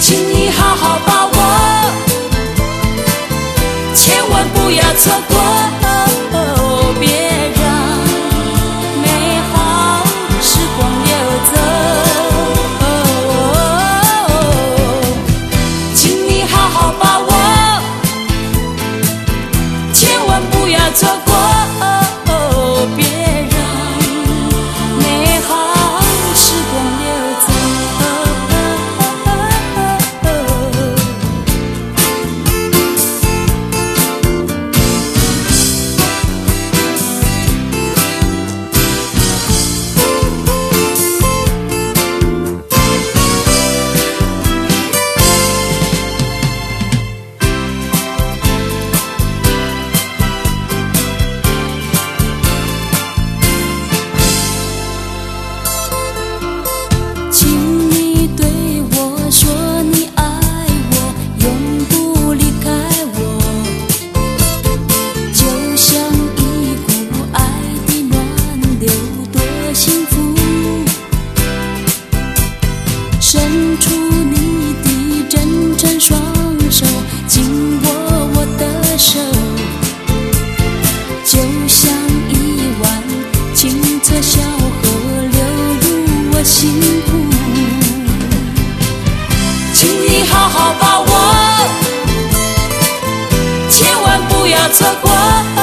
请你好好把握，千万不要错过，别让美好时光流走。请你好好把握，千万不要错过，别让美好时光流走。请你对我说你爱我，永不离开我，就像一股爱的暖流，多幸福。伸出你的真诚双手，紧握我的手，就像一湾清澈小河流入我心湖。请你好好把握，千万不要错过。